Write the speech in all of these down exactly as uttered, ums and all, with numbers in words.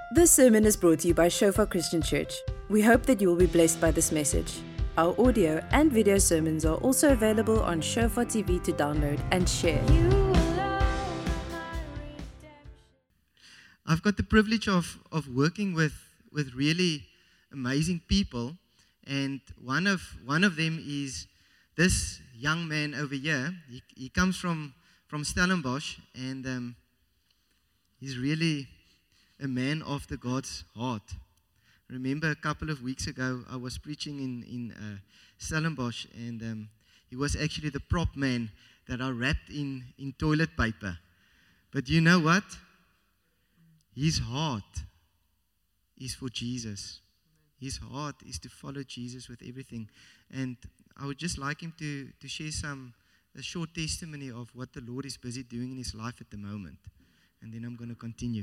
This sermon is brought to you by Shofar Christian Church. We hope that you will be blessed by this message. Our audio and video sermons are also available on Shofar T V to download and share. I've got the privilege of, of working with, with really amazing people, and one of one of them is this young man over here. He, he comes from, from Stellenbosch, and um, he's really a man after God's heart. Remember, a couple of weeks ago, I was preaching in, in uh, Stellenbosch, and um, he was actually the prop man that I wrapped in, in toilet paper. But you know what? His heart is for Jesus. His heart is to follow Jesus with everything. And I would just like him to, to share some a short testimony of what the Lord is busy doing in his life at the moment. And then I'm going to continue.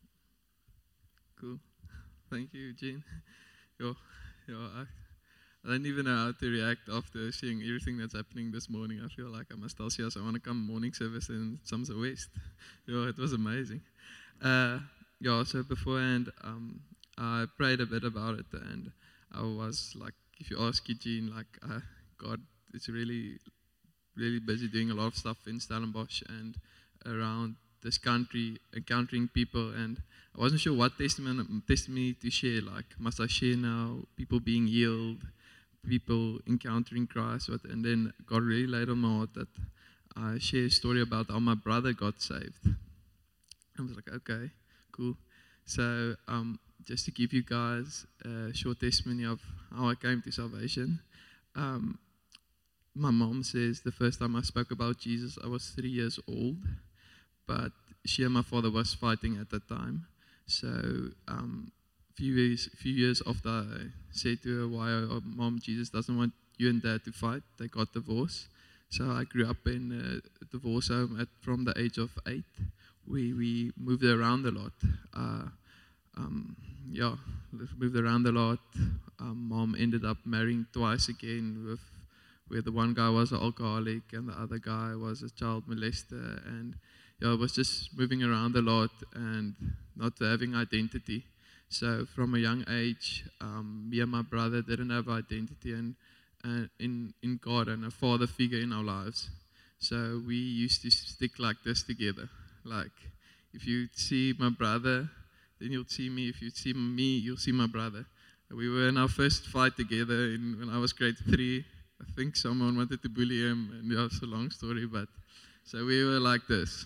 Cool. Thank you, Eugene. Yo, yo, I, I don't even know how to react after seeing everything that's happening this morning. I feel like I must tell you, I want to come morning service in Somerset West. Yo, it was amazing. Uh, yeah, so beforehand, um, I prayed a bit about it, and I was like, if you ask Eugene, like, uh, God is really, really busy doing a lot of stuff in Stellenbosch and around this country, encountering people, and I wasn't sure what testimony, testimony to share. Like, must I share now people being healed, people encountering Christ? What, and then God really laid on my heart that I share a story about how my brother got saved. I was like, okay, cool. So um, just to give you guys a short testimony of how I came to salvation. Um, my mom says the first time I spoke about Jesus, I was three years old. But she and my father was fighting at that time. So um, few years, few years after I said to her, why, oh, Mom, Jesus doesn't want you and Dad to fight, they got divorced. So I grew up in a divorce home at, from the age of eight. We we moved around a lot. Uh, um, yeah, moved around a lot. Um, Mom ended up marrying twice again, with where the one guy was an alcoholic and the other guy was a child molester, and yeah, I was just moving around a lot and not having identity. So from a young age, um, me and my brother didn't have identity and, and in, in God and a father figure in our lives. So we used to stick like this together. Like, if you see my brother, then you'll see me. If you see me, you'll see my brother. We were in our first fight together in, when I was grade three. I think someone wanted to bully him, and yeah, it's a long story, but so we were like this.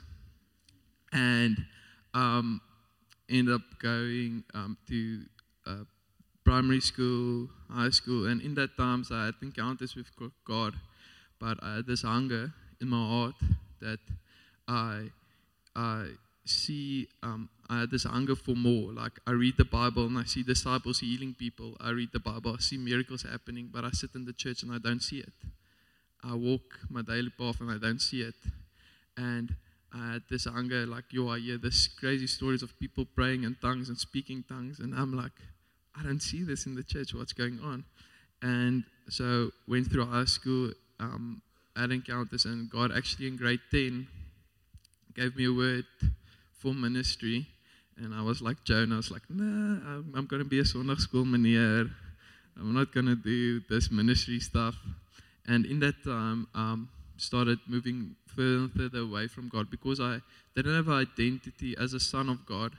And um, ended up going um, to uh, primary school, high school, and in that times I had encounters with God, but I had this hunger in my heart that I I see, um, I had this hunger for more. Like, I read the Bible and I see disciples healing people. I read the Bible, I see miracles happening, but I sit in the church and I don't see it. I walk my daily path and I don't see it. And I had this hunger, like, yo, I hear this crazy stories of people praying in tongues and speaking tongues, and I'm like, I don't see this in the church, what's going on? And so went through high school, um, had encounters, and God actually in grade ten gave me a word for ministry, and I was like Jonah, I was like, nah, I'm, I'm going to be a Sondagschool meneer, I'm not going to do this ministry stuff. And in that time, um, started moving further and further away from God because I didn't have an identity as a son of God.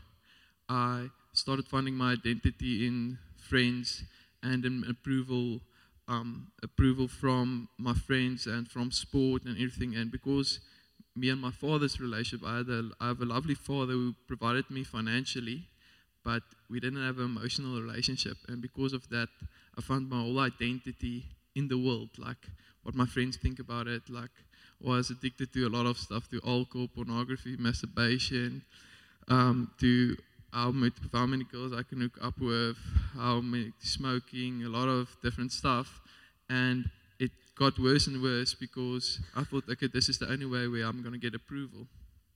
I started finding my identity in friends and in approval, um, approval from my friends and from sport and everything. And because me and my father's relationship, I, had a, I have a lovely father who provided me financially, but we didn't have an emotional relationship. And because of that, I found my whole identity in the world, like what my friends think about it, like was addicted to a lot of stuff, to alcohol, pornography, masturbation, um, to how many, how many girls I can hook up with, how many smoking, a lot of different stuff. And it got worse and worse because I thought, okay, this is the only way where I'm going to get approval.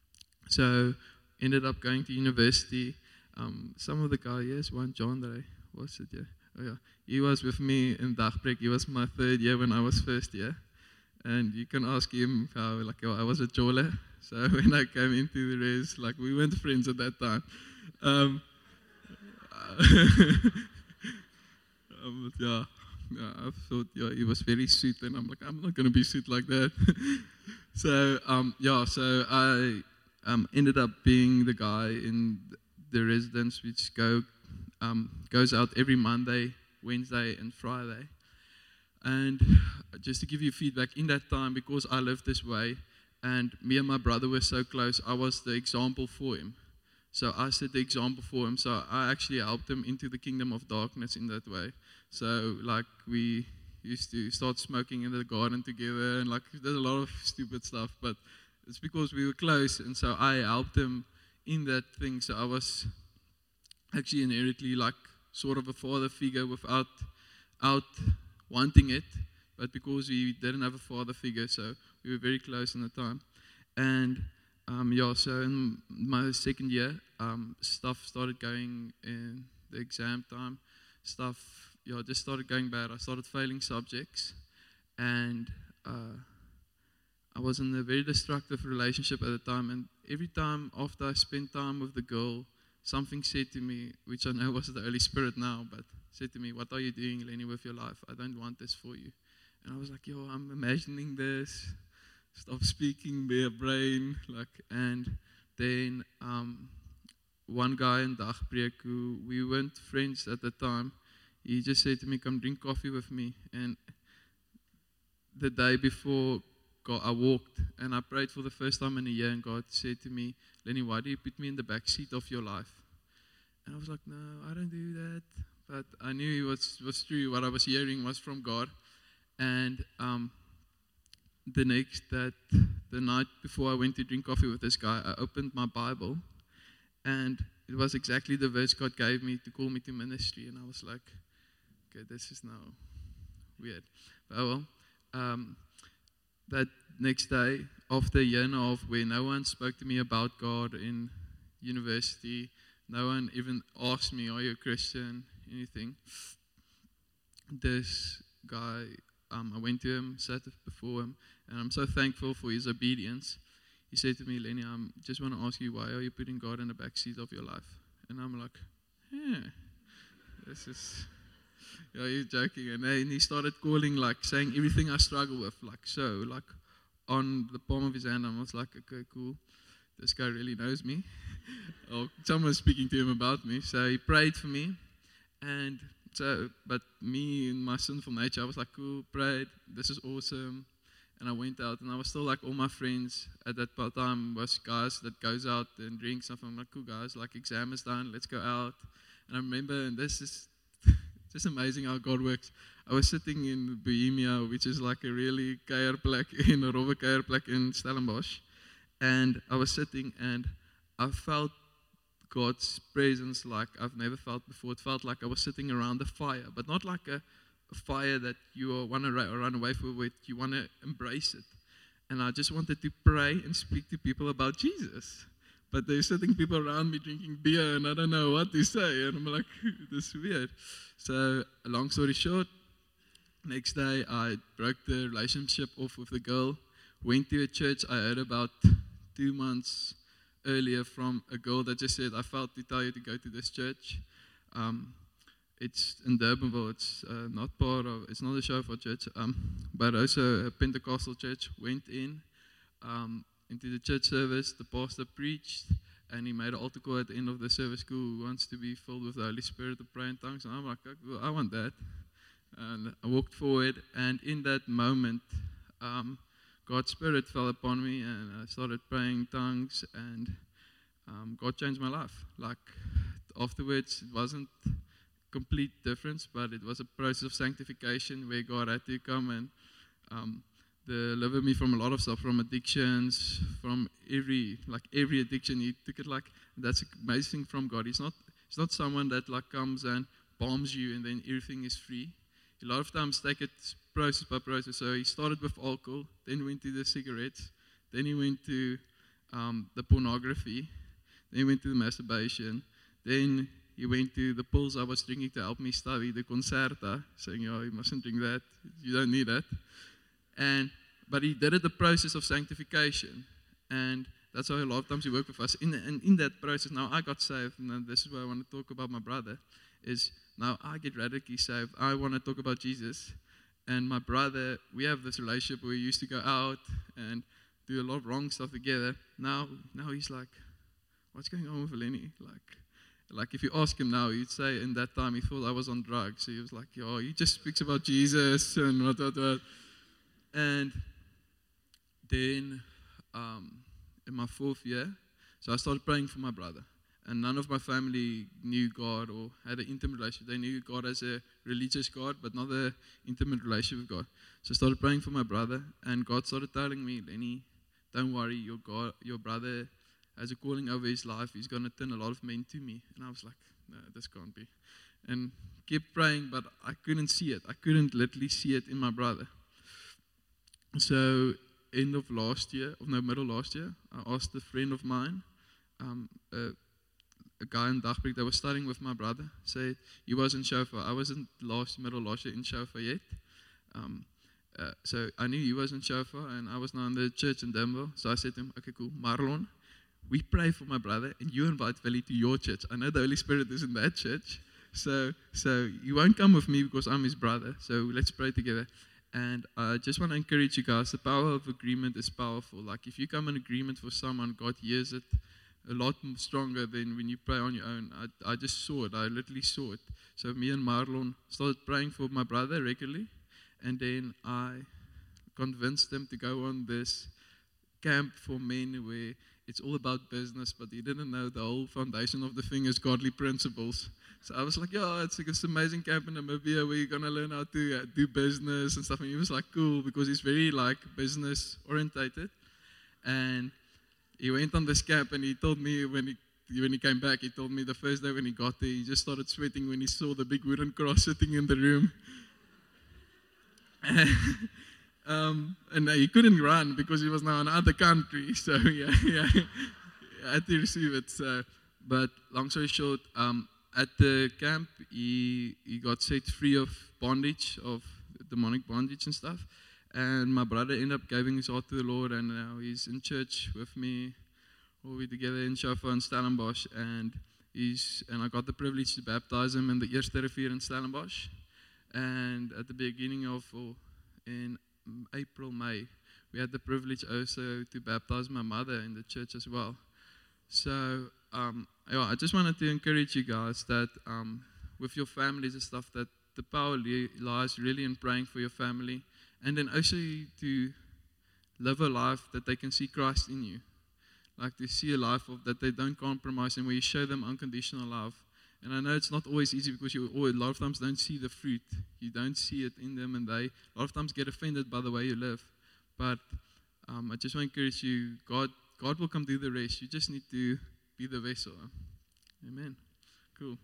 So ended up going to university. Um, some of the guys, yes, one John that I was it, yeah. Oh yeah, he was with me in Dagbreek. He was my third year when I was first year. And you can ask him how, like, oh, I was a Jola. So when I came into the race, like, we weren't friends at that time. Um, um, but yeah, yeah, I thought yeah, he was very sweet, and I'm like, I'm not gonna be sweet like that. so um, yeah, so I um, ended up being the guy in the residence which go um, goes out every Monday, Wednesday, and Friday. And just to give you feedback, in that time, because I lived this way, and me and my brother were so close, I was the example for him. So I set the example for him. So I actually helped him into the kingdom of darkness in that way. So like we used to start smoking in the garden together, and like there's a lot of stupid stuff, but it's because we were close, and so I helped him in that thing. So I was actually inherently like sort of a father figure without out wanting it, but because we didn't have a father figure, so we were very close in the time. And um, yeah, so in my second year, um, stuff started going in the exam time. Stuff, yeah, just started going bad. I started failing subjects, and uh, I was in a very destructive relationship at the time. And every time after I spent time with the girl, something said to me, which I know was the Holy Spirit now, but said to me, "What are you doing, Lenny, with your life? I don't want this for you." And I was like, yo, I'm imagining this. Stop speaking, be a brain. Like, and then um, one guy in Dagbreek, who we weren't friends at the time, he just said to me, come drink coffee with me. And the day before, God, I walked and I prayed for the first time in a year, and God said to me, Lenny, why do you put me in the back seat of your life? And I was like, no, I don't do that. But I knew it was, was true. What I was hearing was from God. And um, the next, that the night before I went to drink coffee with this guy, I opened my Bible, and it was exactly the verse God gave me to call me to ministry. And I was like, okay, this is now weird. But oh well, um, that next day, after a year and a half where no one spoke to me about God in university, no one even asked me, are you a Christian, anything, this guy, Um, I went to him, sat before him, and I'm so thankful for his obedience. He said to me, Lenny, I just want to ask you, why are you putting God in the back seat of your life? And I'm like, yeah, this is, yeah, he's joking. And then he started calling, like, saying everything I struggle with, like, so, like, on the palm of his hand. I was like, okay, cool. This guy really knows me. Or someone's speaking to him about me. So he prayed for me, and So, but me in my sinful nature, I was like, cool, prayed, this is awesome. And I went out, and I was still like, all my friends at that time was guys that goes out and drinks. And I'm like, cool guys, like exam is done, let's go out. And I remember, and this is just amazing how God works. I was sitting in Bohemia, which is like a really keierplek in a rowwe keierplek in Stellenbosch. And I was sitting, and I felt God's presence like I've never felt before. It felt like I was sitting around a fire, but not like a, a fire that you want to ra- run away from, with. You want to embrace it. And I just wanted to pray and speak to people about Jesus. But there's sitting people around me drinking beer, and I don't know what to say. And I'm like, this is weird. So, long story short, next day I broke the relationship off with the girl, went to a church I heard about two months earlier from a girl that just said, I felt to tell you to go to this church. Um, it's in Durbanville. It's uh, not part of, it's not a Shofar church, um, but also a Pentecostal church. Went in, um, into the church service. The pastor preached, and he made an altar call at the end of the service. Who wants to be filled with the Holy Spirit to pray in tongues? And I'm like, well, I want that. And I walked forward, and in that moment, um, God's Spirit fell upon me, and I started praying in tongues, and um, God changed my life. Like, afterwards, it wasn't complete difference, but it was a process of sanctification where God had to come and um, deliver me from a lot of stuff, from addictions, from every, like every addiction. He took it like, that's amazing from God. He's not, he's not someone that like comes and bombs you and then everything is free. A lot of times take it process by process. So he started with alcohol, then went to the cigarettes, then he went to um, the pornography, then he went to the masturbation, then he went to the pills I was drinking to help me study, the Concerta, saying, oh, you mustn't drink that, you don't need that. And, but he did it the process of sanctification. And that's how a lot of times He works with us. In, and in that process, now I got saved, and this is where I want to talk about my brother, is now I get radically saved. I want to talk about Jesus. And my brother, we have this relationship where we used to go out and do a lot of wrong stuff together. Now, now he's like, what's going on with Lenny? Like, like if you ask him now, he'd say in that time he thought I was on drugs. So he was like, yo, he just speaks about Jesus and what, what, what. And then um, in my fourth year, so I started praying for my brother. And none of my family knew God or had an intimate relationship. They knew God as a religious God, but not an intimate relationship with God. So I started praying for my brother, and God started telling me, Lenny, don't worry, your God, your brother has a calling over his life. He's going to turn a lot of men to me. And I was like, no, this can't be. And kept praying, but I couldn't see it. I couldn't literally see it in my brother. So end of last year, of no, middle last year, I asked a friend of mine, um, uh, a guy in Dagbreek that was studying with my brother, said he was in Shofar. I wasn't last middle last year in Shofar yet. Um, uh, so I knew he was in Shofar, and I was now in the church in Denver. So I said to him, okay, cool, Marlon, we pray for my brother, and you invite Veli to your church. I know the Holy Spirit is in that church, so so you won't come with me because I'm his brother. So let's pray together. And I just want to encourage you guys, the power of agreement is powerful. Like if you come in agreement for someone, God hears it a lot stronger than when you pray on your own. I, I just saw it. I literally saw it. So me and Marlon started praying for my brother regularly. And then I convinced them to go on this camp for men where it's all about business, but he didn't know the whole foundation of the thing is godly principles. So I was like, yeah, it's like this amazing camp in Namibia where you're going to learn how to uh, do business and stuff. And he was like, cool, because he's very like business orientated. And he went on this camp, and he told me when he when he came back, he told me the first day when he got there, he just started sweating when he saw the big wooden cross sitting in the room. um, and uh, he couldn't run because he was now in another country. So yeah, yeah, I had to receive it. So, but long story short, um, at the camp, he he got set free of bondage, of demonic bondage and stuff. And my brother ended up giving his heart to the Lord, and now he's in church with me. We're together in Shofar in Stellenbosch, and he's and I got the privilege to baptize him in the Eerste Rivier in Stellenbosch. And at the beginning of, or in April, May, we had the privilege also to baptize my mother in the church as well. So um, yeah, I just wanted to encourage you guys that um, with your families and stuff, that the power lies really in praying for your family. And then also to live a life that they can see Christ in you. Like to see a life of that they don't compromise, and where you show them unconditional love. And I know it's not always easy because you always, a lot of times don't see the fruit. You don't see it in them, and they a lot of times get offended by the way you live. But um, I just want to encourage you, God, God will come do the rest. You just need to be the vessel. Amen. Cool.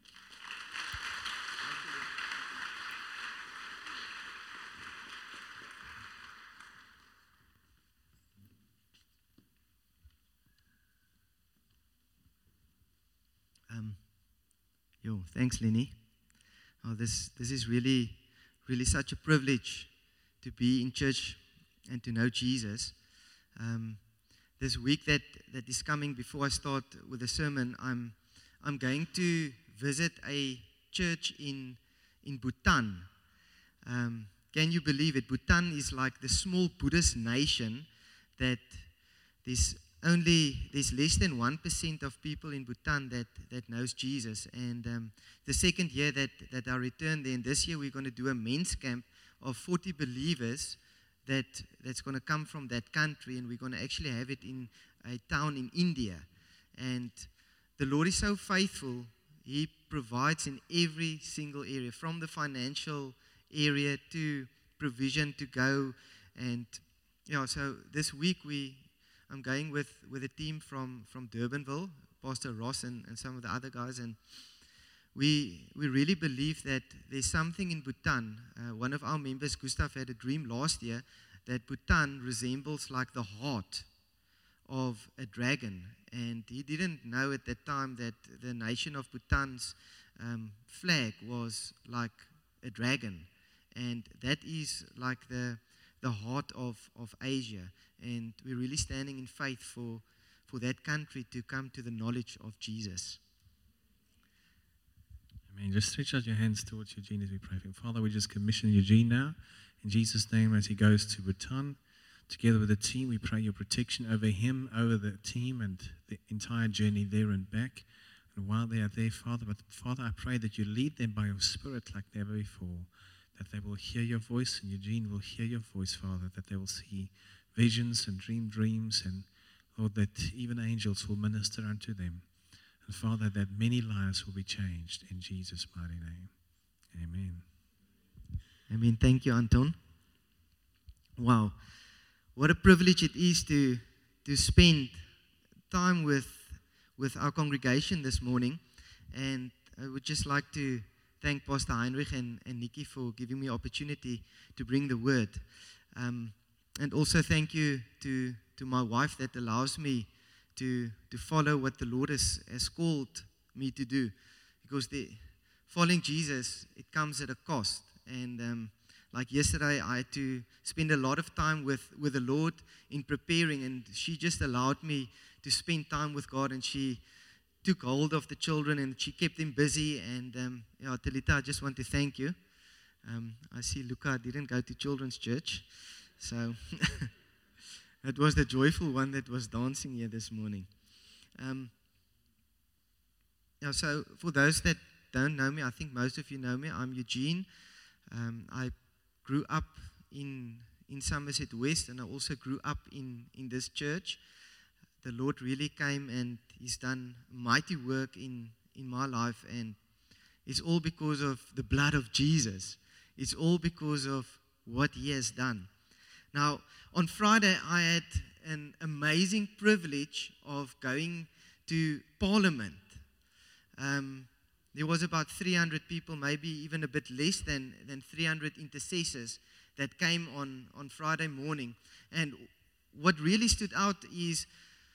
Um, yo, thanks, Lenny. Oh, this this is really, really such a privilege to be in church and to know Jesus. Um, this week that, that is coming, before I start with the sermon, I'm I'm going to visit a church in in Bhutan. Um, can you believe it? Bhutan is like the small Buddhist nation that there's only there's less than one percent of people in Bhutan that, that knows Jesus. And um, the second year that, that I returned there, and this year we're going to do a men's camp of forty believers that, that's going to come from that country, and we're going to actually have it in a town in India. And the Lord is so faithful. He provides in every single area, from the financial area to provision to go. And yeah, so this week we I'm going with, with a team from, from Durbanville, Pastor Ross and, and some of the other guys, and we we really believe that there's something in Bhutan. Uh, one of our members, Gustav, had a dream last year that Bhutan resembles like the heart of a dragon, and he didn't know at that time that the nation of Bhutan's um, flag was like a dragon, and that is like the the heart of, of Asia. And we're really standing in faith for, for that country to come to the knowledge of Jesus. Amen. Just stretch out your hands towards Eugene as we pray for him. Father, we just commission Eugene now. In Jesus' name, as he goes to Bhutan, together with the team, we pray your protection over him, over the team, and the entire journey there and back. And while they are there, Father, but Father, I pray that you lead them by your Spirit like never before, that they will hear your voice, and Eugene will hear your voice, Father, that they will see visions and dream dreams, and Lord, that even angels will minister unto them. And Father, that many lives will be changed in Jesus' mighty name. Amen. Amen. Thank you, Anton. Wow. What a privilege it is to, to spend time with, with our congregation this morning. And I would just like to thank Pastor Heinrich and, and Nikki for giving me opportunity to bring the word. Um, and also thank you to, to my wife that allows me to, to follow what the Lord has, has called me to do. Because the, following Jesus, it comes at a cost. And um, like yesterday, I had to spend a lot of time with, with the Lord in preparing. And she just allowed me to spend time with God. And she took hold of the children and she kept them busy. And um, yeah, Talita, I just want to thank you. Um, I see Luca didn't go to children's church. So it was the joyful one that was dancing here this morning. Um, yeah, so for those that don't know me, I think most of you know me. I'm Eugene. Um, I grew up in in Somerset West, and I also grew up in, in this church. The Lord really came and He's done mighty work in, in my life, and it's all because of the blood of Jesus. It's all because of what He has done. Now, on Friday, I had an amazing privilege of going to Parliament. Um, there was about three hundred people, maybe even a bit less than, than three hundred intercessors that came on, on Friday morning. And what really stood out is,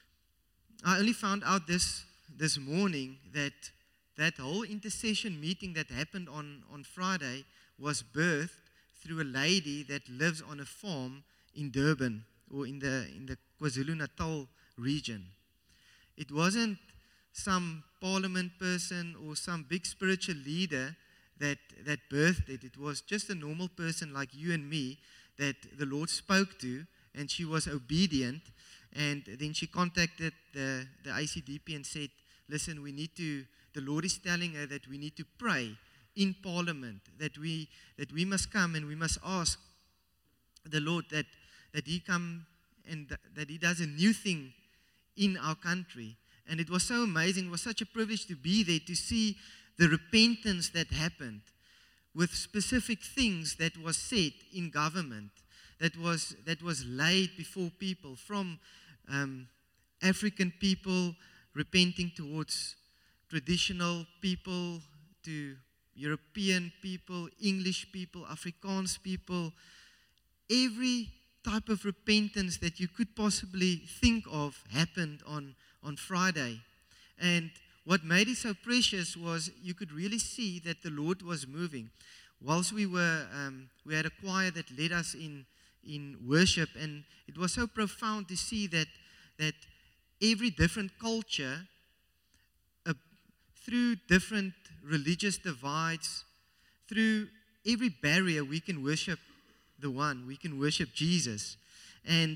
I only found out this, this morning that that whole intercession meeting that happened on, on Friday was birthed through a lady that lives on a farm in Durban, or in the in the KwaZulu-Natal region. It wasn't some parliament person or some big spiritual leader that, that birthed it. It was just a normal person like you and me that the Lord spoke to, and she was obedient. And then she contacted the, the I C D P and said, listen, we need to, the Lord is telling her that we need to pray in Parliament, that we that we must come and we must ask the Lord that, that He come and th- that He does a new thing in our country. And it was so amazing. It was such a privilege to be there, to see the repentance that happened with specific things that was said in government, that was that was laid before people, from um, African people repenting towards traditional people, to European people, English people, Afrikaans people. Every type of repentance that you could possibly think of happened on, on Friday. And what made it so precious was you could really see that the Lord was moving. Whilst we were, um, we had a choir that led us in in worship, and it was so profound to see that that every different culture, uh, through different religious divides, through every barrier, we can worship the one, we can worship Jesus. And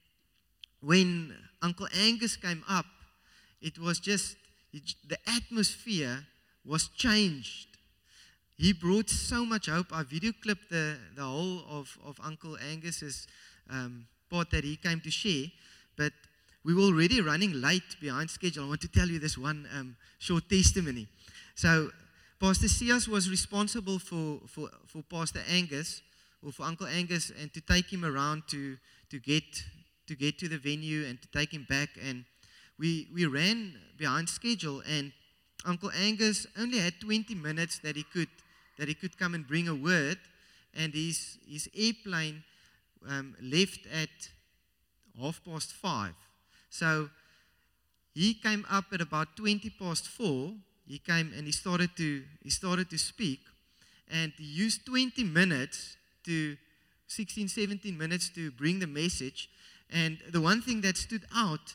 when Uncle Angus came up, it was just, it, the atmosphere was changed. He brought so much hope. I video clipped the, the whole of, of Uncle Angus's um, part that he came to share, but we were already running late behind schedule. I want to tell you this one um, short testimony. So Pastor Sias was responsible for, for, for Pastor Angus, or for Uncle Angus, and to take him around to, to get to get to the venue and to take him back. And we we ran behind schedule, and Uncle Angus only had twenty minutes that he could that he could come and bring a word, and his his airplane um, left at half past five. So he came up at about twenty past four. He came and he started to he started to speak, and he used twenty minutes to sixteen, seventeen minutes to bring the message. And the one thing that stood out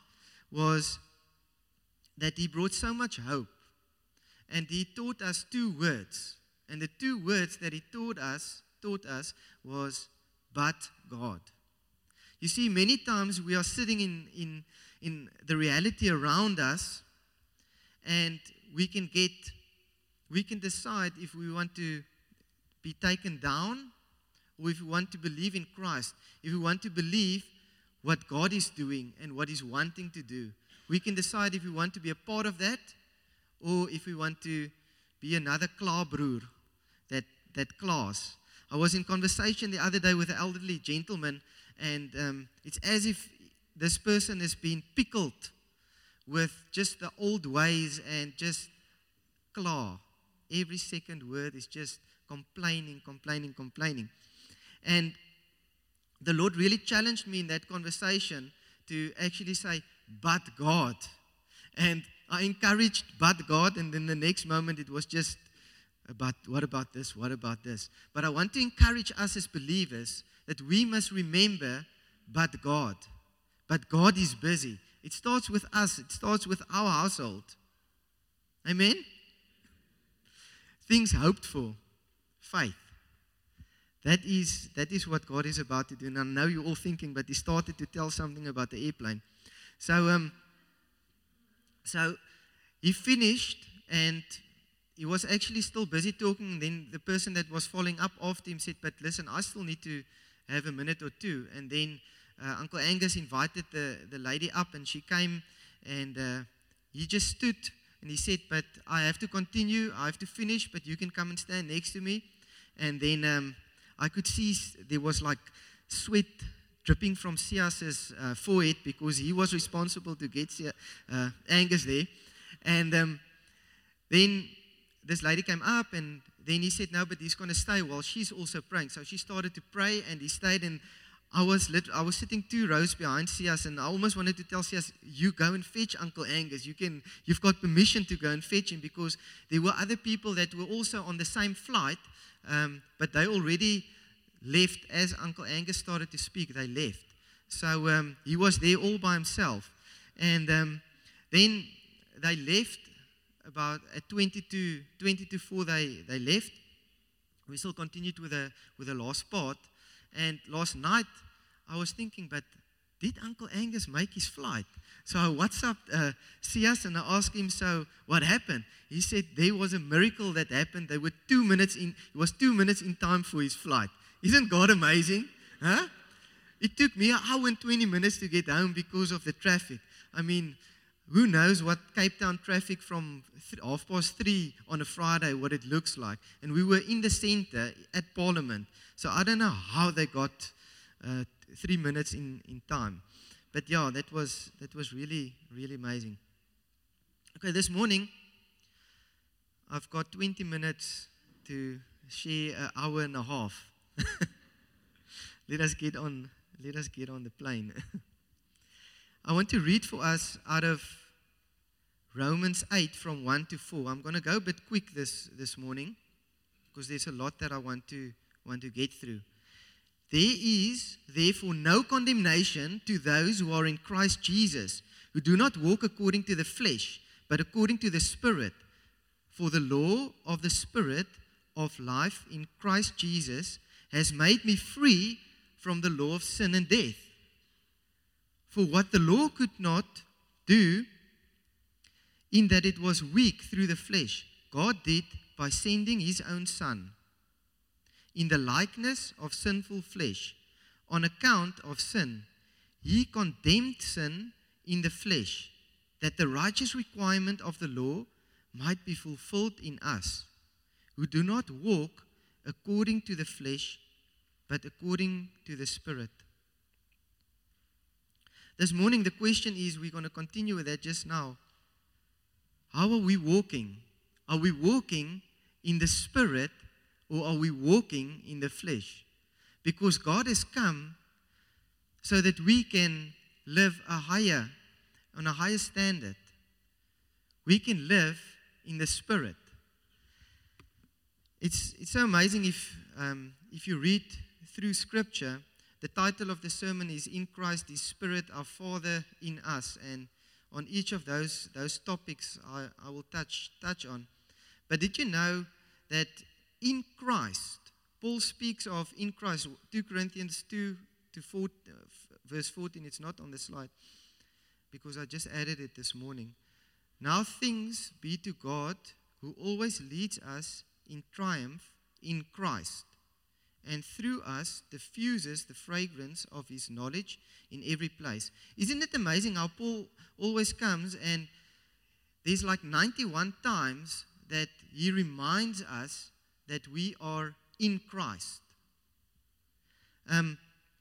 was that he brought so much hope. And he taught us two words. And the two words that he taught us, taught us was, but God. You see, many times we are sitting in, in, in the reality around us, and we can get, we can decide if we want to be taken down, or if we want to believe in Christ, if we want to believe what God is doing and what He's wanting to do. We can decide if we want to be a part of that, or if we want to be another klaarbroer, that, that class. I was in conversation the other day with an elderly gentleman, and um, it's as if this person has been pickled with just the old ways and just claw. Every second word is just complaining, complaining, complaining. And the Lord really challenged me in that conversation to actually say, but God. And I encouraged, but God, and then the next moment it was just, but what about this, what about this? But I want to encourage us as believers that we must remember, but God. But God is busy. It starts with us. It starts with our household. Amen? Things hoped for. Faith. That is, that is what God is about to do. And I know you're all thinking, but He started to tell something about the airplane. So, um, so he finished, and he was actually still busy talking. And then the person that was following up after him said, but listen, I still need to have a minute or two. And then uh, Uncle Angus invited the, the lady up, and she came, and uh, he just stood, and he said, but I have to continue, I have to finish, but you can come and stand next to me. And then um, I could see there was like sweat dripping from Sias's uh, forehead, because he was responsible to get Sia, uh, Angus there. And um, then this lady came up, and then he said, no, but he's going to stay while she's also praying. So she started to pray, and he stayed, and I was lit- I was sitting two rows behind Sias, and I almost wanted to tell Sias, you go and fetch Uncle Angus. You can, you've got permission to go and fetch him, because there were other people that were also on the same flight, um, but they already left. As Uncle Angus started to speak, they left. So um, he was there all by himself. And um, then they left about at twenty to four, they, they left. We still continued with the, with the last part. And last night, I was thinking, but did Uncle Angus make his flight? So I WhatsApped uh, Sias, and I asked him, so what happened? He said there was a miracle that happened. They were two minutes in, it was two minutes in time for his flight. Isn't God amazing? Huh? It took me an hour and twenty minutes to get home because of the traffic. I mean, who knows what Cape Town traffic from th- half past three on a Friday, what it looks like. And we were in the center at Parliament. So I don't know how they got uh, three minutes in, in time. But yeah, that was that was really, really amazing. Okay, this morning, I've got twenty minutes to share an hour and a half. let us get on let us get on the plane. I want to read for us out of Romans eight from one to four. I'm going to go a bit quick this, this morning, because there's a lot that I want to want to get through. There is therefore no condemnation to those who are in Christ Jesus, who do not walk according to the flesh, but according to the Spirit. For the law of the Spirit of life in Christ Jesus has made me free from the law of sin and death. For what the law could not do, in that it was weak through the flesh, God did by sending His own Son, in the likeness of sinful flesh. On account of sin, He condemned sin in the flesh, that the righteous requirement of the law might be fulfilled in us, who do not walk according to the flesh, but according to the Spirit. This morning, the question is, we're going to continue with that just now. How are we walking? Are we walking in the Spirit, or are we walking in the flesh? Because God has come so that we can live a higher, on a higher standard. We can live in the Spirit. It's it's so amazing if um, if you read through Scripture. The title of the sermon is In Christ, His Spirit, Our Father in Us. And on each of those those topics I, I will touch touch on. But did you know that in Christ, Paul speaks of in Christ, two Corinthians two to four, uh, verse fourteen, it's not on the slide because I just added it this morning. Now thanks be to God who always leads us in triumph in Christ, and through us diffuses the fragrance of his knowledge in every place. Isn't it amazing how Paul always comes and there's like ninety-one times that he reminds us that we are in Christ. Um,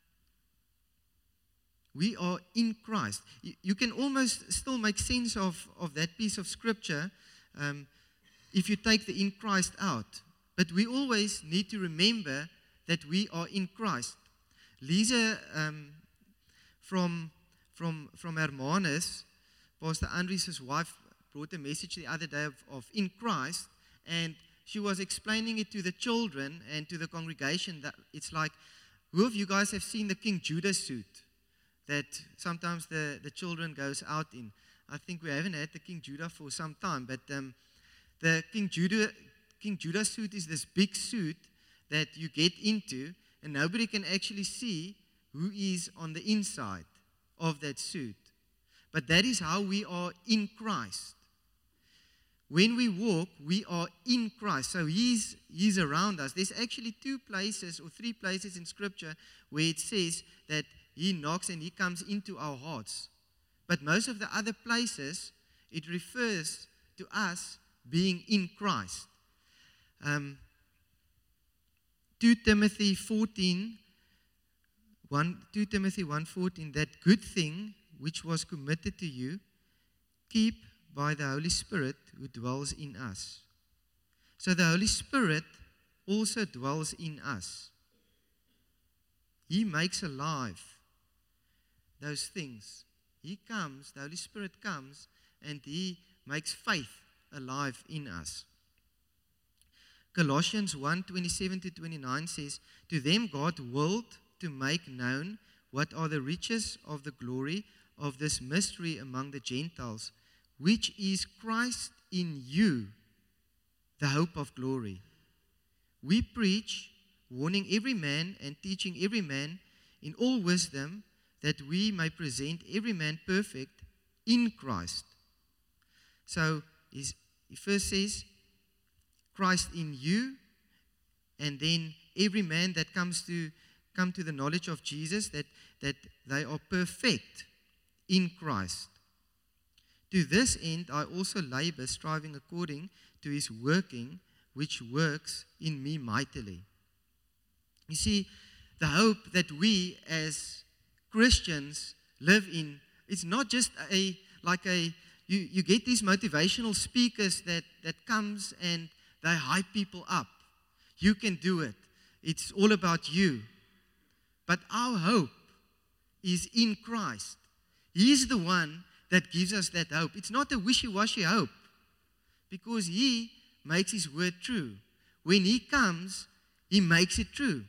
we are in Christ. You, you can almost still make sense of, of that piece of scripture um, if you take the in Christ out. But we always need to remember that we are in Christ. Lisa um, from, from, from Hermanus, Pastor Andries' wife, brought a message the other day of, of in Christ, and she was explaining it to the children and to the congregation that it's like, who of you guys have seen the King Judah suit that sometimes the, the children goes out in? I think we haven't had the King Judah for some time, but um, the King Judah, King Judah suit is this big suit that you get into, and nobody can actually see who is on the inside of that suit. But that is how we are in Christ. When we walk, we are in Christ. So he's, he's around us. There's actually two places or three places in Scripture where it says that he knocks and he comes into our hearts. But most of the other places, it refers to us being in Christ. Um, two Timothy fourteen, one, two Timothy one fourteen, that good thing which was committed to you, keep by the Holy Spirit who dwells in us. So the Holy Spirit also dwells in us. He makes alive those things. He comes, the Holy Spirit comes, and He makes faith alive in us. Colossians one, twenty-seven to twenty-nine says, to them God willed to make known what are the riches of the glory of this mystery among the Gentiles, which is Christ in you, the hope of glory. We preach, warning every man and teaching every man in all wisdom, that we may present every man perfect in Christ. So he first says, Christ in you, and then every man that comes to come to the knowledge of Jesus, that, that they are perfect in Christ. To this end, I also labor, striving according to his working, which works in me mightily. You see, the hope that we as Christians live in, it's not just a, like a, you, you get these motivational speakers that, that comes and they hype people up. You can do it. It's all about you. But our hope is in Christ. He is the one that gives us that hope. It's not a wishy-washy hope, because He makes His word true. When He comes, He makes it true.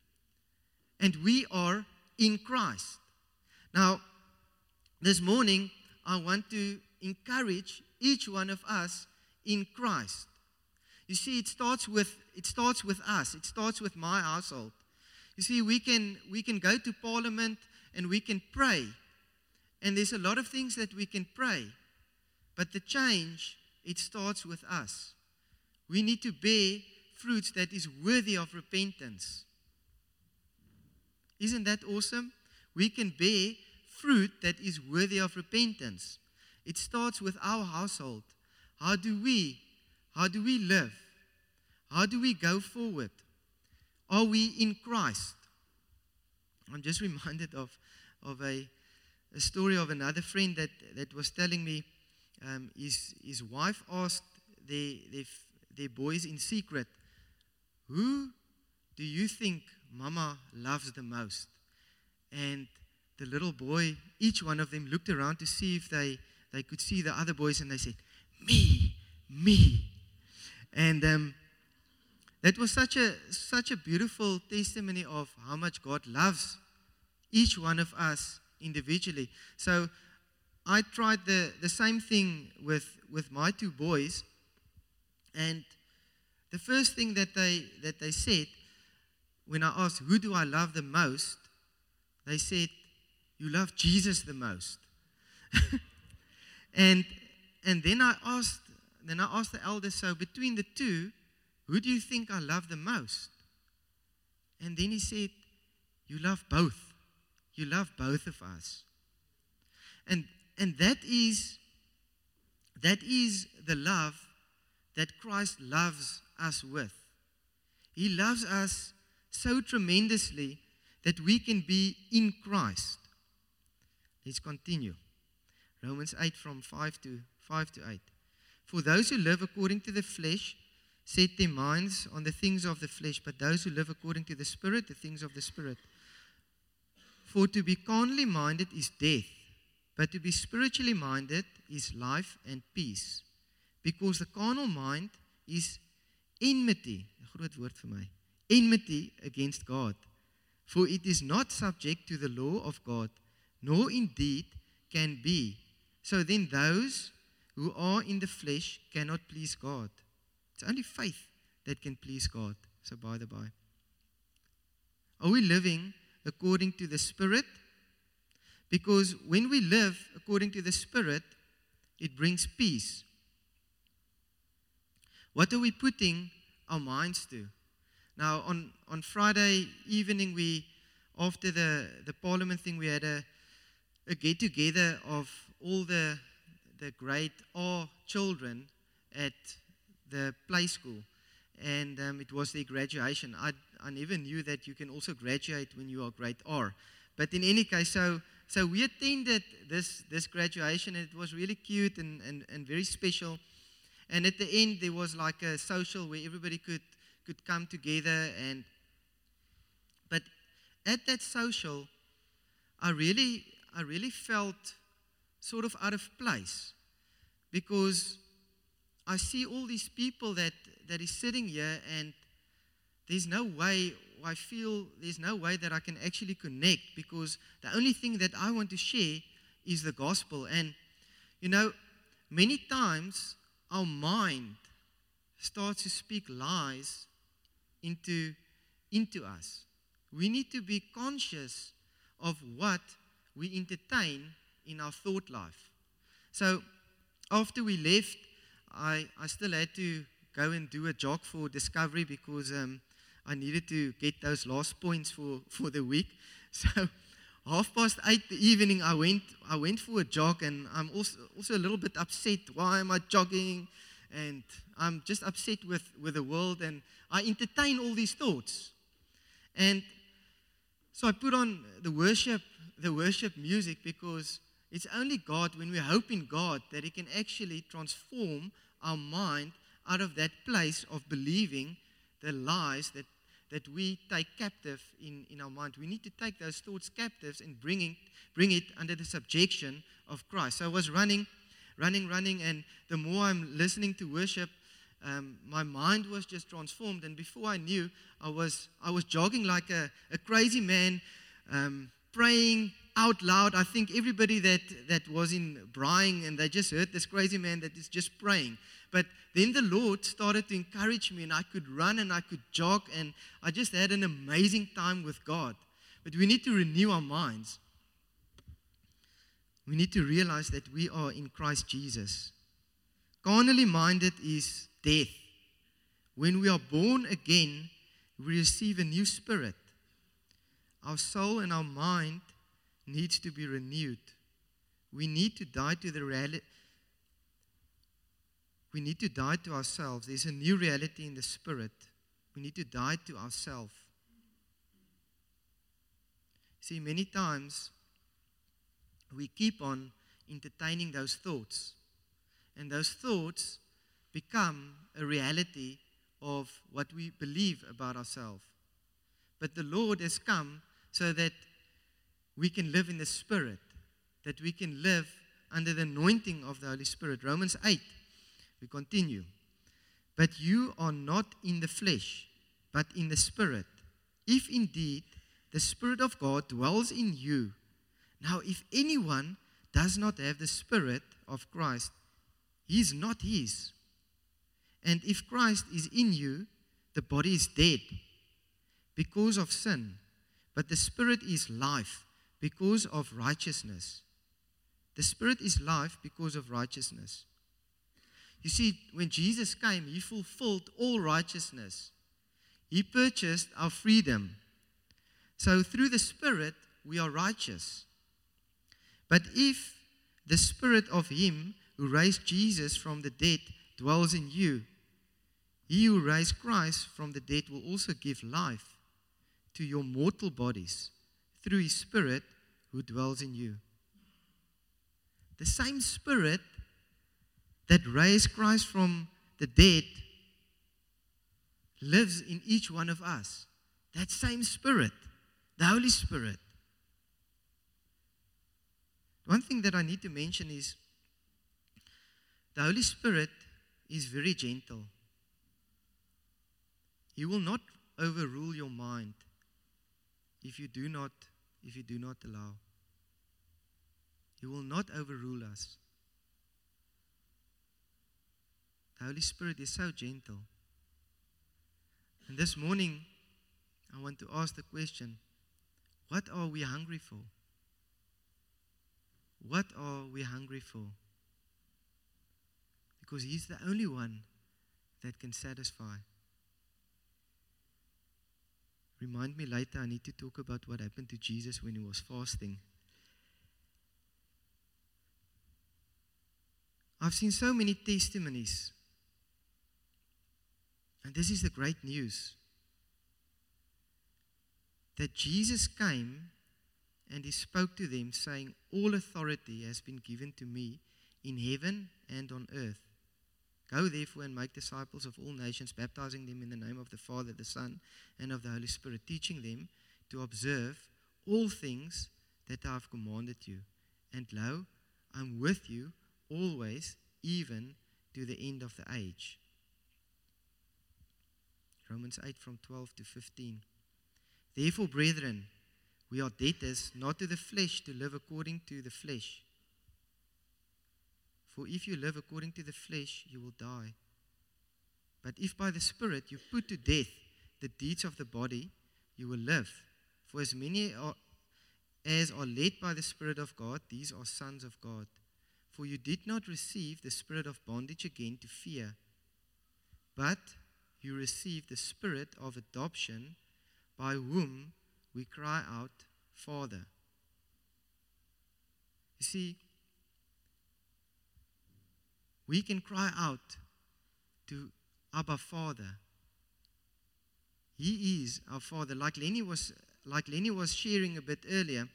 And we are in Christ. Now, this morning, I want to encourage each one of us in Christ. You see, it starts with it starts with us. It starts with my household. You see, we can we can go to Parliament and we can pray. And there's a lot of things that we can pray. But the change, it starts with us. We need to bear fruits that is worthy of repentance. Isn't that awesome? We can bear fruit that is worthy of repentance. It starts with our household. How do we, how do we live? How do we go forward? Are we in Christ? I'm just reminded of, of a, a story of another friend that, that was telling me um, his, his wife asked their, their, their boys in secret, who do you think Mama loves the most? And the little boy, each one of them looked around to see if they, they could see the other boys, and they said, me, me. And um, that was such a such a beautiful testimony of how much God loves each one of us individually. So I tried the, the same thing with, with my two boys, and the first thing that they that they said when I asked, who do I love the most, they said, you love Jesus the most. and and then I asked then I asked the elders, so between the two, who do you think I love the most? And then he said, you love both. You love both of us. And and that is that is the love that Christ loves us with. He loves us so tremendously that we can be in Christ. Let's continue. Romans eight from five to five to eight. For those who live according to the flesh set their minds on the things of the flesh, but those who live according to the Spirit, the things of the Spirit. For to be carnally minded is death, but to be spiritually minded is life and peace. Because the carnal mind is enmity, 'n groot woord vir my, enmity against God. For it is not subject to the law of God, nor indeed can be. So then those who are in the flesh cannot please God. It's only faith that can please God. So by the by. Are we living according to the Spirit? Because when we live according to the Spirit, it brings peace. What are we putting our minds to? Now, on, on Friday evening, we, after the, the Parliament thing, we had a, a get-together of all the, the grade R children at the play school. And um, it was their graduation. I, I never knew that you can also graduate when you are grade R. But in any case, so so we attended this, this graduation, and it was really cute and, and, and very special. And at the end, there was like a social where everybody could, could come together. And but at that social, I really, I really felt sort of out of place, because I see all these people that, that is sitting here, and there's no way, I feel there's no way that I can actually connect, because the only thing that I want to share is the gospel. And, you know, many times our mind starts to speak lies into, into us. We need to be conscious of what we entertain in our thought life. So after we left, I, I still had to go and do a jog for Discovery, because um, I needed to get those last points for, for the week. So half past eight the evening, I went I went for a jog, and I'm also also a little bit upset. Why am I jogging? And I'm just upset with, with the world, and I entertain all these thoughts. And so I put on the worship, the worship music, because it's only God, when we hope in God, that He can actually transform our mind out of that place of believing the lies that, that we take captive in, in our mind. We need to take those thoughts captives and bring it, bring it under the subjection of Christ. So I was running, running, running, and the more I'm listening to worship, um, my mind was just transformed. And before I knew, I was I was jogging like a, a crazy man, um, praying out loud. I think everybody that, that was in Brying, and they just heard this crazy man that is just praying. But then the Lord started to encourage me, and I could run and I could jog, and I just had an amazing time with God. But we need to renew our minds. We need to realize that we are in Christ Jesus. Carnally minded is death. When we are born again, we receive a new spirit. Our soul and our mind needs to be renewed. We need to die to the reality. We need to die to ourselves. There's a new reality in the spirit. We need to die to ourselves. See, many times we keep on entertaining those thoughts, and those thoughts become a reality of what we believe about ourselves. But the Lord has come so that we can live in the Spirit, that we can live under the anointing of the Holy Spirit. Romans eight, we continue. But you are not in the flesh, but in the Spirit, if indeed the Spirit of God dwells in you. Now, if anyone does not have the Spirit of Christ, he is not his. And if Christ is in you, the body is dead because of sin, but the Spirit is life because of righteousness. The Spirit is life because of righteousness. You see, when Jesus came, he fulfilled all righteousness. He purchased our freedom. So through the Spirit, we are righteous. But if the Spirit of him who raised Jesus from the dead dwells in you, he who raised Christ from the dead will also give life to your mortal bodies through his Spirit who dwells in you. The same Spirit that raised Christ from the dead lives in each one of us. That same Spirit, the Holy Spirit. One thing that I need to mention is the Holy Spirit is very gentle. He will not overrule your mind if you do not, if you do not allow. He will not overrule us. The Holy Spirit is so gentle. And this morning, I want to ask the question, what are we hungry for? What are we hungry for? Because he's the only one that can satisfy. Remind me later, I need to talk about what happened to Jesus when he was fasting. I've seen so many testimonies. And this is the great news. That Jesus came and he spoke to them saying, all authority has been given to me in heaven and on earth. Go therefore and make disciples of all nations, baptizing them in the name of the Father, the Son, and of the Holy Spirit, teaching them to observe all things that I have commanded you. And lo, I'm with you always, even to the end of the age. Romans eight from twelve to fifteen. Therefore, brethren, we are debtors not to the flesh to live according to the flesh. For if you live according to the flesh, you will die. But if by the Spirit you put to death the deeds of the body, you will live. For as many are, as are led by the Spirit of God, these are sons of God. For you did not receive the spirit of bondage again to fear, but you received the Spirit of adoption, by whom we cry out, Father. You see, we can cry out to Abba Father. He is our Father. Like Lenny was, like Lenny was sharing a bit earlier,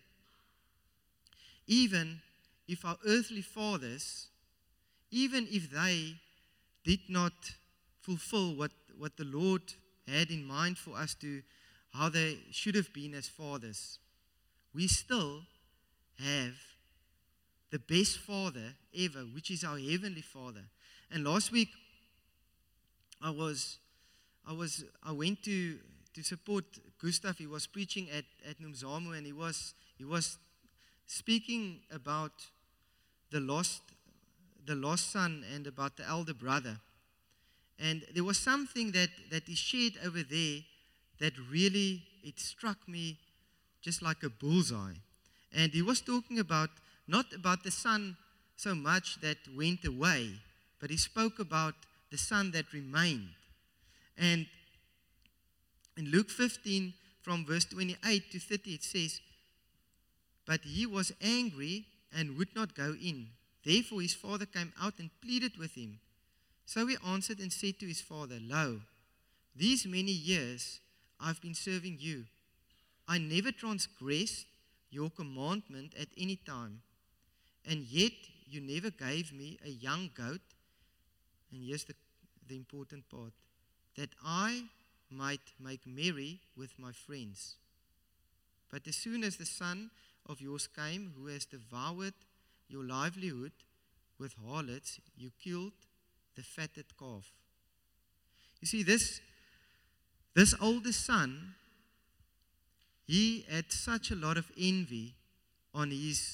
even if our earthly fathers, even if they did not fulfill what, what the Lord had in mind for us to, how they should have been as fathers, we still have the best Father ever, which is our Heavenly Father. And last week, I was, I was, I went to to support Gustav. He was preaching at at Nomzamo, and he was he was speaking about the lost, the lost son, and about the elder brother. And there was something that that he shared over there that really, it struck me just like a bullseye. And he was talking about, not about the son so much that went away, but he spoke about the son that remained. And in Luke fifteen, from verse twenty-eight to thirty, it says, but he was angry and would not go in. Therefore his father came out and pleaded with him. So he answered and said to his father, Lo, these many years I've been serving you. I never transgressed your commandment at any time. And yet you never gave me a young goat. And here's the, the important part. That I might make merry with my friends. But as soon as the son of yours came, who has devoured your livelihood with harlots, you killed the fatted calf. You see, this, this oldest son, he had such a lot of envy on his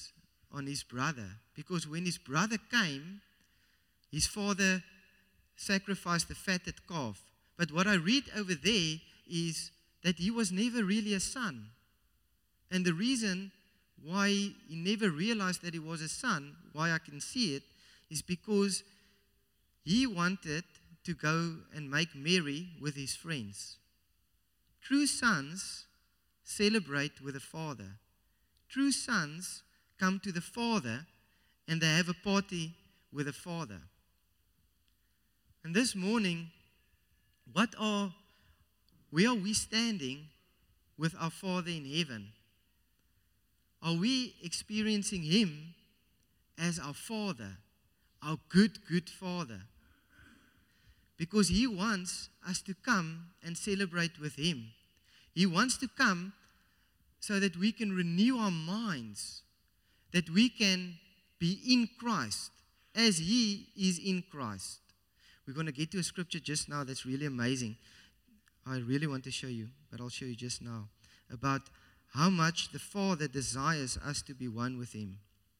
on his brother, because when his brother came, his father sacrificed the fatted calf. But what I read over there is that he was never really a son. And the reason why he never realized that he was a son, why I can see it, is because he wanted to go and make merry with his friends. True sons celebrate with the father. True sons come to the father and they have a party with the father. And this morning, what are, where are we standing with our Father in heaven? Are we experiencing him as our Father, our good, good Father? Because he wants us to come and celebrate with him. He wants to come so that we can renew our minds, that we can be in Christ as he is in Christ. We're going to get to a scripture just now that's really amazing. I really want to show you, but I'll show you just now, about how much the Father desires us to be one with him.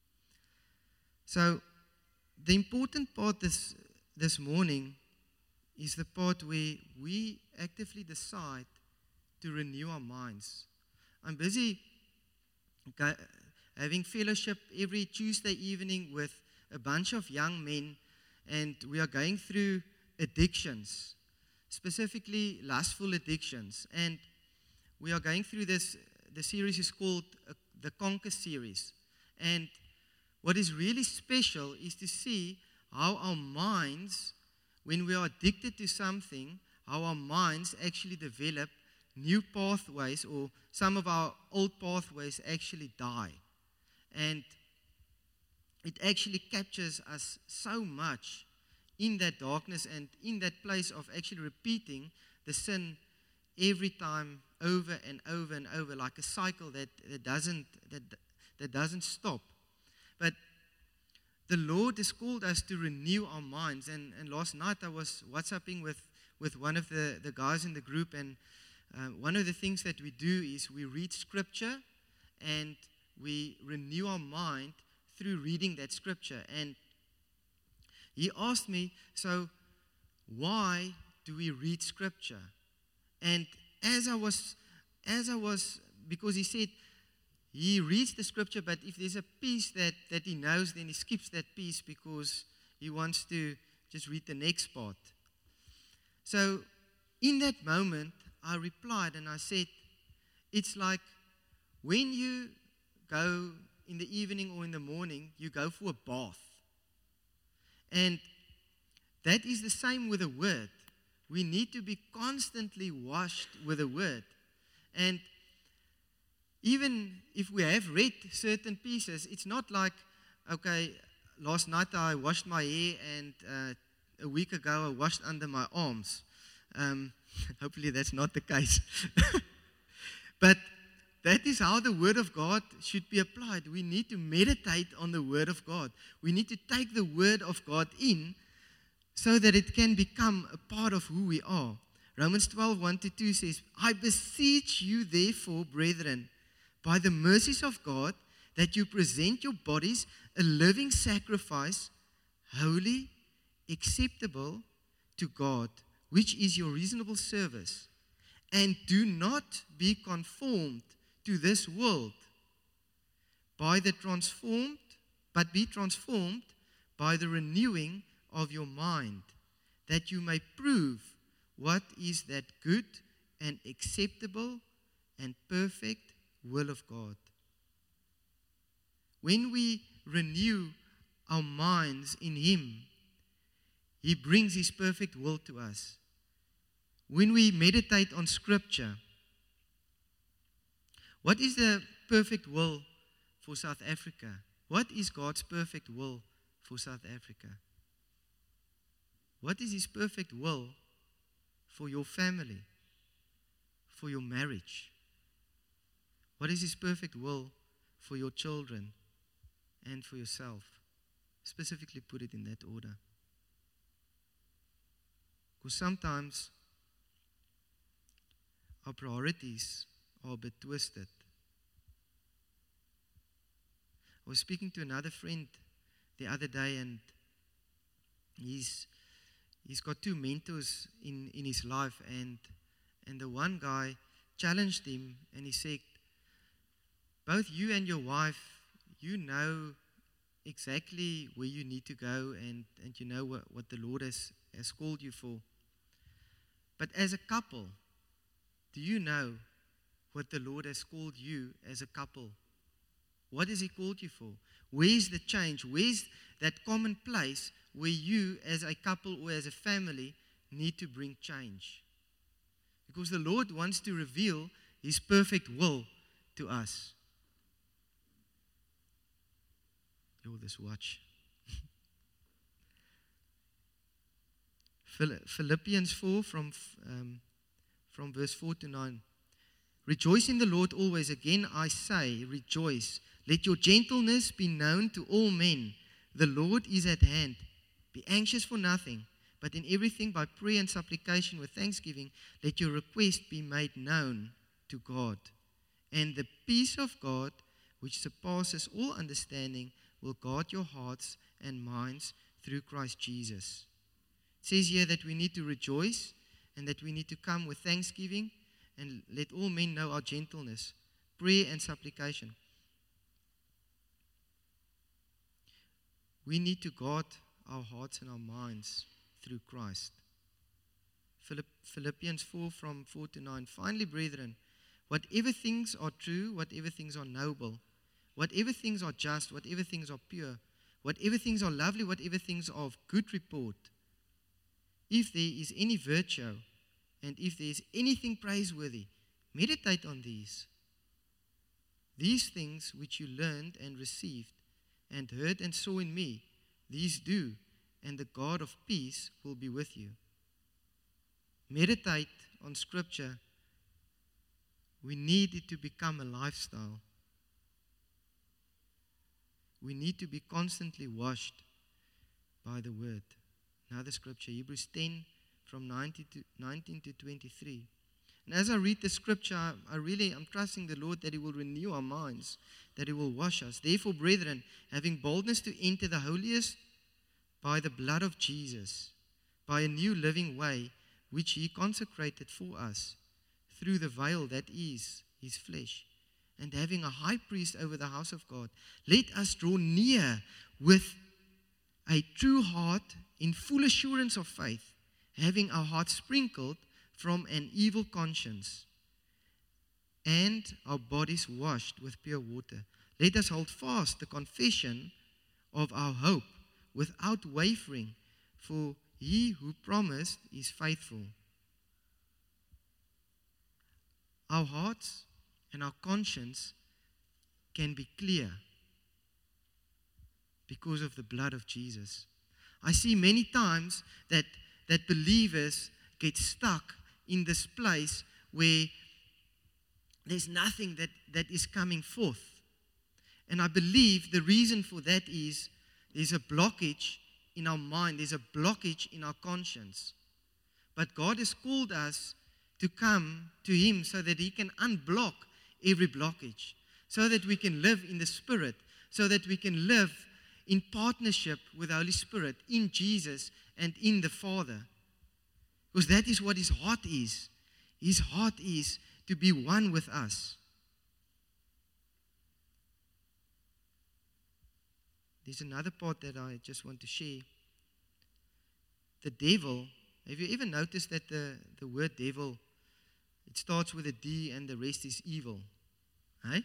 So, the important part this, this morning is the part where we actively decide to renew our minds. I'm busy go, having fellowship every Tuesday evening with a bunch of young men, and we are going through addictions, specifically lustful addictions. And we are going through this, the series is called uh, the Conquer series. And what is really special is to see how our minds, when we are addicted to something, how our minds actually develop new pathways, or some of our old pathways actually die. And it actually captures us so much in that darkness and in that place of actually repeating the sin every time, over and over and over, like a cycle that, that doesn't that, that doesn't stop. But the Lord has called us to renew our minds. And, and last night I was WhatsApping with, with one of the, the guys in the group, and uh, one of the things that we do is we read scripture and we renew our mind through reading that scripture. And he asked me, so why do we read scripture? And as I was, as I was, because he said he reads the scripture, but if there's a piece that, that he knows, then he skips that piece because he wants to just read the next part. So in that moment, I replied and I said, it's like when you go in the evening or in the morning, you go for a bath. And that is the same with the word. We need to be constantly washed with the word. And even if we have read certain pieces, it's not like, okay, last night I washed my hair and uh, a week ago I washed under my arms. Um, hopefully that's not the case. But that is how the Word of God should be applied. We need to meditate on the Word of God. We need to take the Word of God in so that it can become a part of who we are. Romans twelve, one to two says, I beseech you therefore, brethren, by the mercies of God, that you present your bodies a living sacrifice, holy, acceptable to God, which is your reasonable service. And do not be conformed to this world, by the transformed, but be transformed by the renewing of your mind, that you may prove what is that good and acceptable and perfect will of God. When we renew our minds in Him, He brings His perfect will to us. When we meditate on Scripture, what is the perfect will for South Africa? What is God's perfect will for South Africa? What is His perfect will for your family, for your marriage? What is His perfect will for your children and for yourself? Specifically put it in that order. Because sometimes our priorities are a bit twisted. I was speaking to another friend the other day, and he's he's got two mentors in, in his life, and and the one guy challenged him, and he said, both you and your wife, you know exactly where you need to go, and, and you know what, what the Lord has, has called you for. But as a couple, do you know what the Lord has called you as a couple? What has He called you for? Where's the change? Where's that common place where you as a couple or as a family need to bring change? Because the Lord wants to reveal His perfect will to us. Yo, this watch. Philippians four from, um, from verse four to nine. Rejoice in the Lord always. Again I say, rejoice. Let your gentleness be known to all men. The Lord is at hand. Be anxious for nothing, but in everything by prayer and supplication with thanksgiving, let your request be made known to God. And the peace of God, which surpasses all understanding, will guard your hearts and minds through Christ Jesus. It says here that we need to rejoice and that we need to come with thanksgiving and let all men know our gentleness, prayer and supplication. We need to guard our hearts and our minds through Christ. Philippians four from four to nine. Finally, brethren, whatever things are true, whatever things are noble, whatever things are just, whatever things are pure, whatever things are lovely, whatever things are of good report, if there is any virtue, and if there is anything praiseworthy, meditate on these. These things which you learned and received, and heard and saw in me, these do, and the God of peace will be with you. Meditate on Scripture. We need it to become a lifestyle. We need to be constantly washed by the Word. Another scripture, Hebrews ten from nineteen to twenty-three. And as I read the scripture, I, I really am trusting the Lord that He will renew our minds, that He will wash us. Therefore, brethren, having boldness to enter the holiest by the blood of Jesus, by a new living way, which He consecrated for us, through the veil that is His flesh, and having a high priest over the house of God, let us draw near with a true heart in full assurance of faith, having our hearts sprinkled from an evil conscience and our bodies washed with pure water. Let us hold fast the confession of our hope without wavering, for He who promised is faithful. Our hearts and our conscience can be clear because of the blood of Jesus. I see many times that, that believers get stuck in this place where there's nothing that, that is coming forth. And I believe the reason for that is there's a blockage in our mind, there's a blockage in our conscience. But God has called us to come to Him so that He can unblock every blockage, so that we can live in the Spirit, so that we can live in partnership with the Holy Spirit, in Jesus and in the Father. Because that is what His heart is. His heart is to be one with us. There's another part that I just want to share. The devil, have you ever noticed that the, the word devil, it starts with a D and the rest is evil? Hey?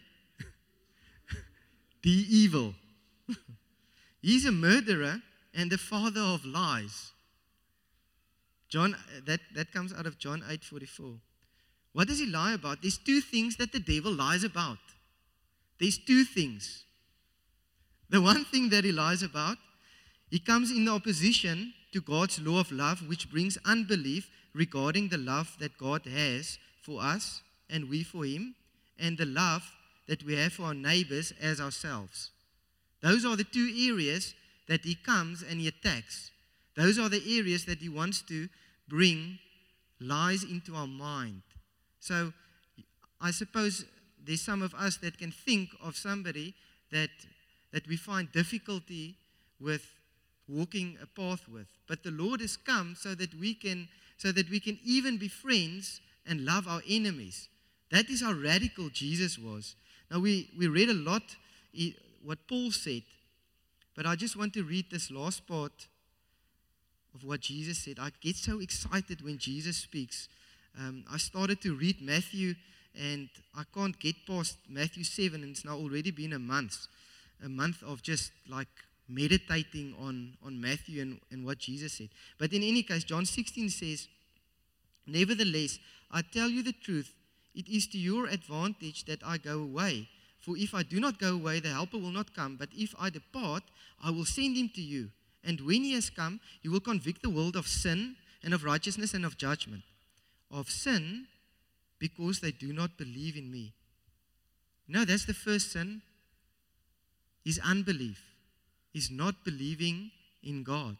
The evil. He's a murderer and the father of lies. John, that, that comes out of John eight forty-four. What does he lie about? There's two things that the devil lies about. There's two things. The one thing that he lies about, he comes in opposition to God's law of love, which brings unbelief regarding the love that God has for us and we for Him, and the love that we have for our neighbors as ourselves. Those are the two areas that he comes and he attacks. Those are the areas that he wants to bring lies into our mind. So I suppose there's some of us that can think of somebody that that we find difficulty with walking a path with. But the Lord has come so that we can, so that we can even be friends and love our enemies. That is how radical Jesus was. Now we, we read a lot what Paul said, but I just want to read this last part of what Jesus said. I get so excited when Jesus speaks. Um, I started to read Matthew, and I can't get past Matthew seven, and it's now already been a month, a month of just like meditating on, on Matthew and, and what Jesus said. But in any case, John sixteen says, "Nevertheless, I tell you the truth, it is to your advantage that I go away. For if I do not go away, the Helper will not come. But if I depart, I will send him to you. And when he has come, he will convict the world of sin and of righteousness and of judgment. Of sin, because they do not believe in me." No, that's the first sin, is unbelief, is not believing in God.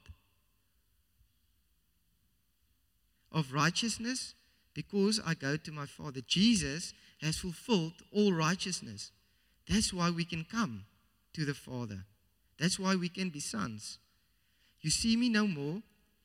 Of righteousness, because I go to my Father. Jesus has fulfilled all righteousness. That's why we can come to the Father. That's why we can be sons. You see me no more.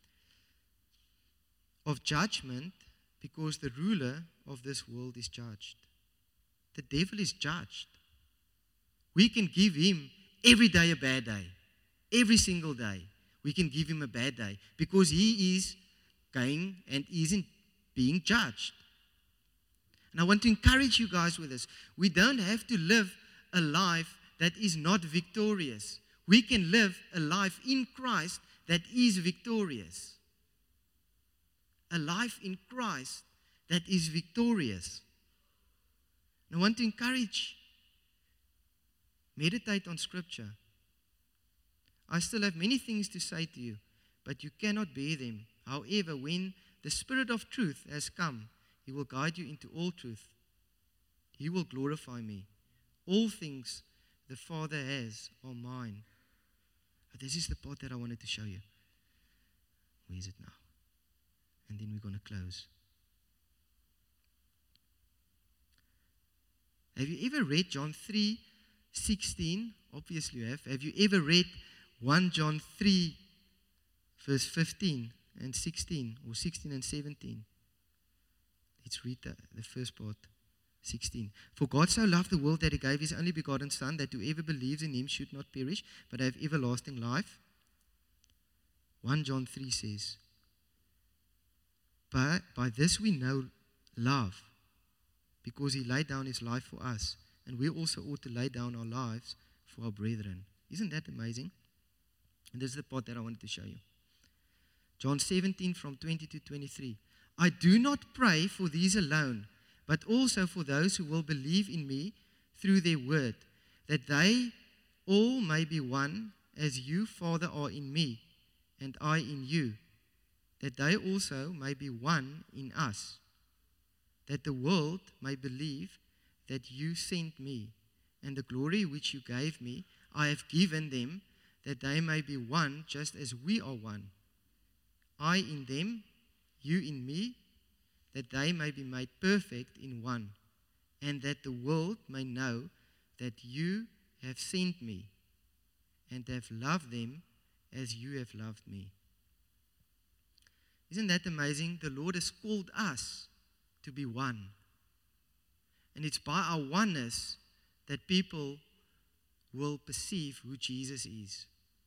Of judgment, because the ruler of this world is judged. The devil is judged. We can give him every day a bad day. Every single day, we can give him a bad day because he is going and isn't being judged. And I want to encourage you guys with this. We don't have to live a life that is not victorious. We can live a life in Christ that is victorious. A life in Christ that is victorious. And I want to encourage, meditate on Scripture. I still have many things to say to you, but you cannot bear them. However, when the Spirit of truth has come, he will guide you into all truth. He will glorify me. All things the Father has are mine. But this is the part that I wanted to show you. Where is it now? And then we're going to close. Have you ever read John three sixteen? Obviously you have. Have you ever read First John three verse fifteen and sixteen, or sixteen and seventeen? Let's read the, the first part, sixteen. "For God so loved the world that he gave his only begotten Son, that whoever believes in him should not perish, but have everlasting life." First John three says, by, by this we know love, because he laid down his life for us, and we also ought to lay down our lives for our brethren. Isn't that amazing? And this is the part that I wanted to show you. John seventeen from twenty to twenty-three. "I do not pray for these alone, but also for those who will believe in me through their word, that they all may be one, as you, Father, are in me, and I in you, that they also may be one in us, that the world may believe that you sent me, and the glory which you gave me I have given them, that they may be one just as we are one. I in them, you in me, that they may be made perfect in one, and that the world may know that you have sent me, and have loved them as you have loved me." Isn't that amazing? The Lord has called us to be one. And it's by our oneness that people will perceive who Jesus is.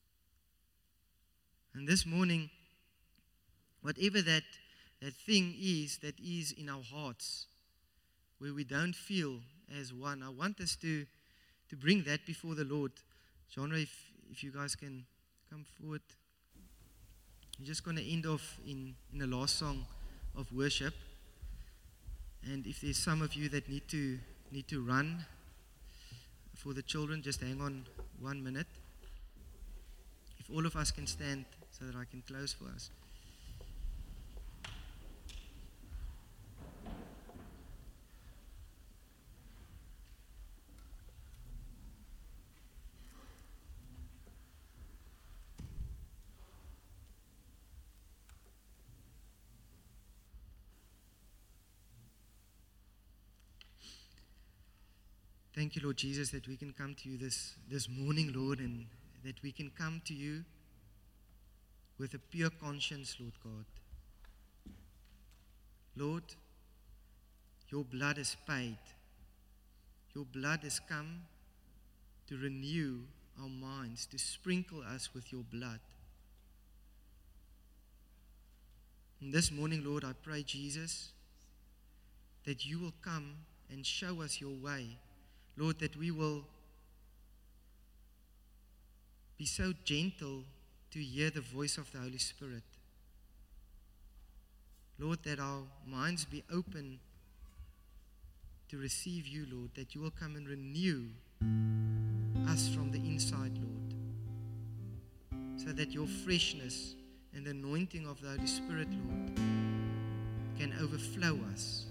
And this morning, whatever that, that thing is that is in our hearts, where we don't feel as one, I want us to, to bring that before the Lord. Genre, if, if you guys can come forward. I'm just going to end off in, in the last song of worship. And if there's some of you that need to need to run for the children, just hang on one minute. If all of us can stand so that I can close for us. Thank you, Lord Jesus, that we can come to you this, this morning, Lord, and that we can come to you with a pure conscience, Lord God. Lord, your blood is paid. Your blood has come to renew our minds, to sprinkle us with your blood. And this morning, Lord, I pray, Jesus, that you will come and show us your way. Lord, that we will be so gentle to hear the voice of the Holy Spirit. Lord, that our minds be open to receive you, Lord, that you will come and renew us from the inside, Lord, so that your freshness and the anointing of the Holy Spirit, Lord, can overflow us.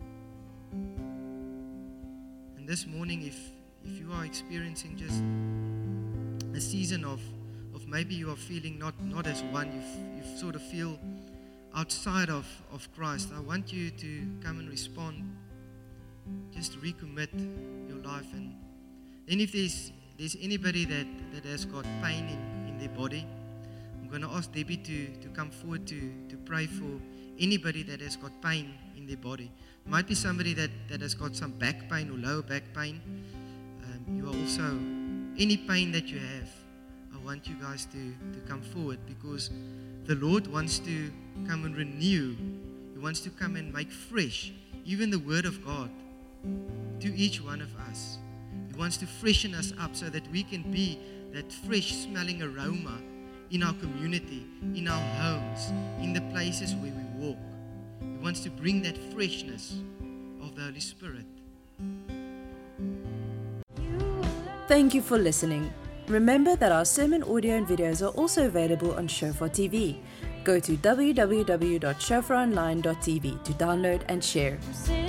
This morning, if if you are experiencing just a season of of maybe you are feeling not not as one, you you sort of feel outside of of Christ, I want you to come and respond. Just recommit your life, and then if there's there's anybody that that has got pain in in their body, I'm going to ask Debbie to to come forward to to pray for anybody that has got pain in their body. Might be somebody that, that has got some back pain or lower back pain. Um, you are also, any pain that you have, I want you guys to, to come forward, because the Lord wants to come and renew. He wants to come and make fresh, even the Word of God, to each one of us. He wants to freshen us up so that we can be that fresh smelling aroma in our community, in our homes, in the places where we walk. He wants to bring that freshness of the Holy Spirit. Thank you for listening. Remember that our sermon audio and videos are also available on Shofar T V. Go to w w w dot shofar online dot t v to download and share.